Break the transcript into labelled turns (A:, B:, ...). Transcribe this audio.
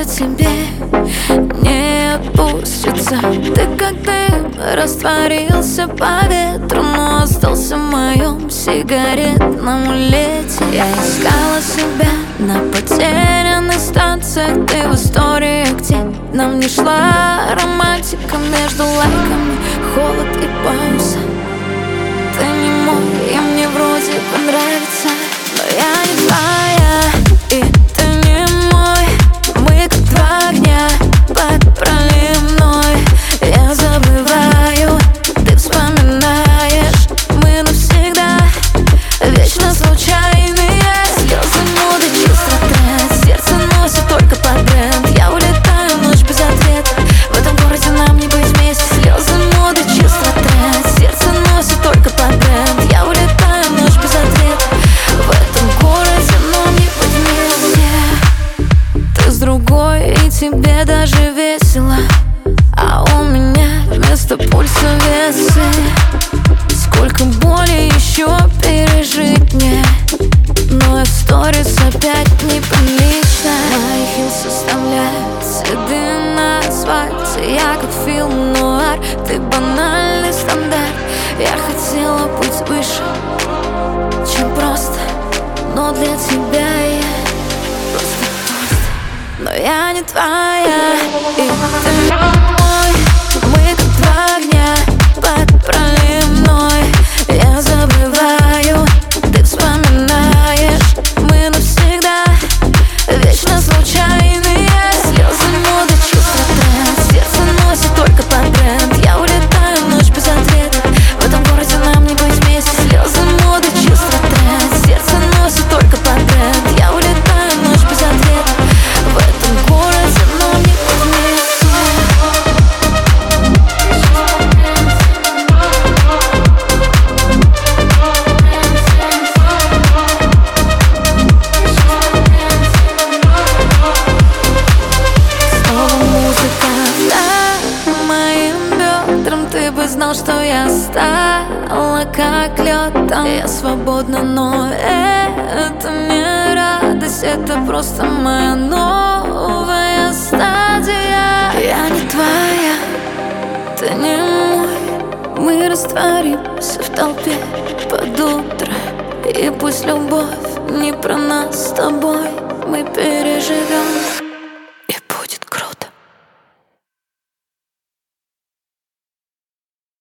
A: сердце тебе не отпустится. Ты как дым растворился по ветру, но остался в моем сигаретном амулете. Я искала себя на потерянных станциях, ты в истории, где нам не шла романтика. Между лайками холод и пауза. Ты не мой, и мне вроде бы нравится, но я не твоя, и ты не мой. Мы как два огня под проливной. Я забываю, ты вспоминаешь. Мы навсегда вечно случайные. Слезы, моды, чувства, тренд. Сердце носит только под бренд. Я улетаю в ночь без ответа. В этом городе нам не быть вместе. Слезы, моды, чувства, тренд. Сердце носит только под бренд. Я улетаю в ночь без ответа. В этом городе нам не быть вместе. Ты с другой, и тебе даже весело, а у меня вместо пульса весы. Сколько боли еще пережить мне, но я в сторис опять неприлично. Мои хилс оставляют следы на асфальте. Я как фильм нуар, ты банальный стандарт. Я хотела быть выше, чем просто, но для тебя я просто. Но я не твоя, и ты не мой. Мы как два огня под проливной. Я забываю, ты вспоминаешь. Мы навсегда вечно случайные. Слезы, моды, чувства, тренд. Сердце носит только под бренд. Я улетаю в ночь без ответа. В этом городе нам не быть вместе. Слезы, моды, чувства, тренд. Сердце носит только под бренд. Я улетаю в ночь без ответа. В этом городе нам не быть вместе. Ты бы знал, что я стала как лед. Я свободна, но это не радость. Это просто моя новая стадия. Я не твоя, ты не мой. Мы растворимся в толпе под утро. И пусть любовь не про нас с тобой, мы переживем.